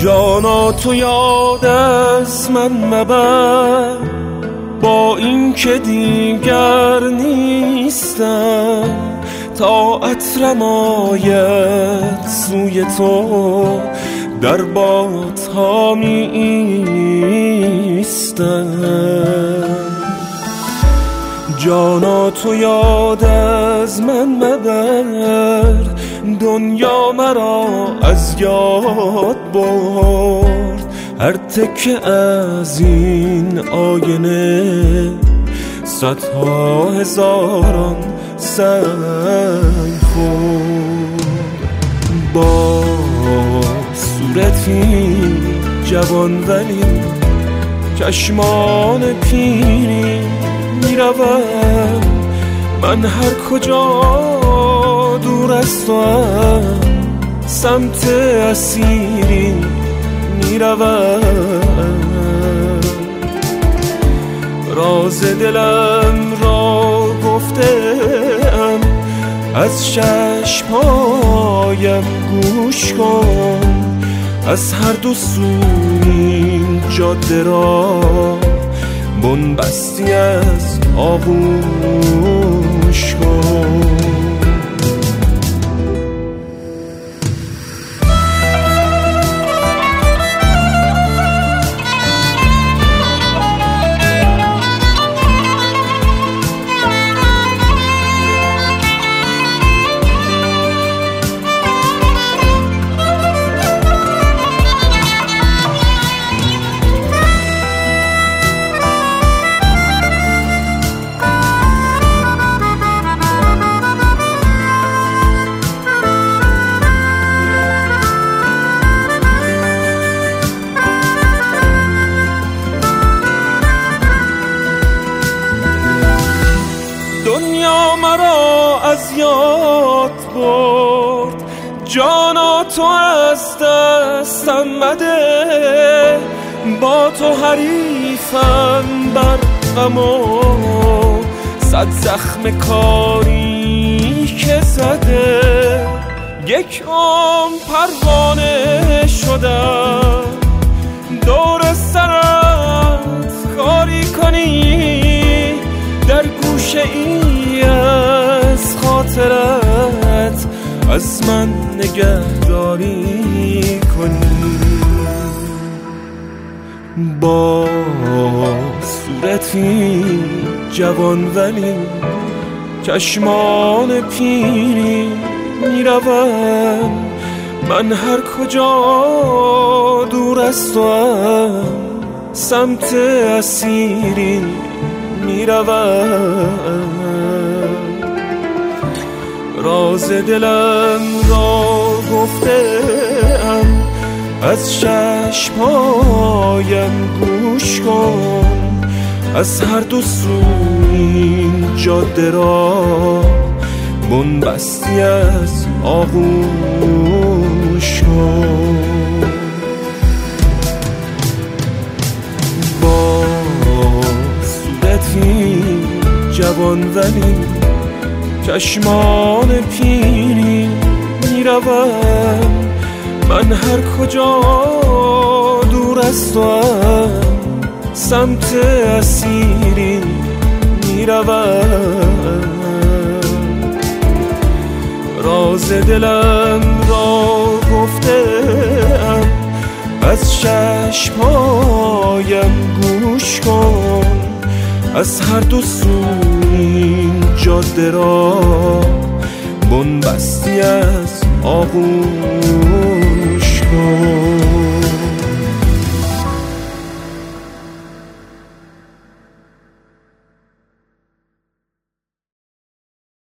جانا تو یاد از من مبر، با این که دیگر نیستم، تا عطرم آید سوی تو در بادها می ایستم. جانا تو یاد از من مبر، دنیا مرا از یاد برد. هر تکه از این آینه صدها هزاران سنگ خورد. با صورتی جوان ولی چشمان پیری میروم، من هر کجا دور از توام سمت اسیری میروم. راز دلم را گفتم از چشمهایم گوش کن، از هر دو سوی این جاده را بنبستی از آغوش کن. دنیا مرا از یاد برد، جانا تو از دستم مده. با تو حریفم بر غم و صد زخم کاری که زده. یک پروانه شدم دور سرت کاری کنی، در گوشه ای از خاطرت از من نگهداری کنی. با صورتی جوان ولی چشمان پیری میروم، من هر کجا دور از توام سمت اسیری میروم. راز دلم را گفتم از چشمهایم گوش کن، از هر دو سوی این جاده را بنبستی از آغوش کن. با صورتی جوان ولی چشمان پیری میروم، من هر کجا دور از توام سمت اسیری میروم. راز دلم را گفتم از چشمهایم گوش کن، از هر دو سوی این جاده را بنبستی از آغوش کن.